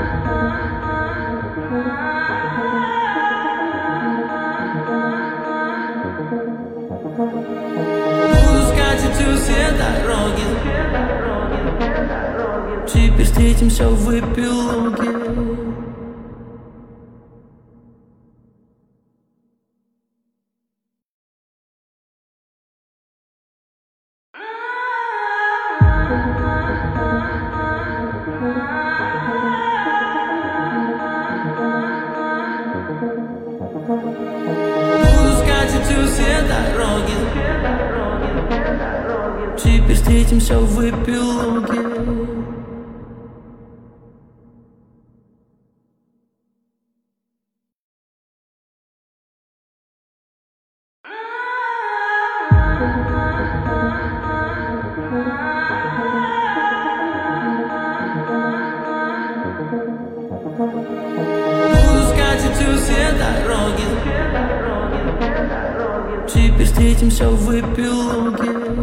Буду скатить все дороги, теперь встретимся в эпилоге. Буду скатить все дороги, теперь встретимся в эпилоге. Буду скатить все дороги, теперь встретимся в эпилоге.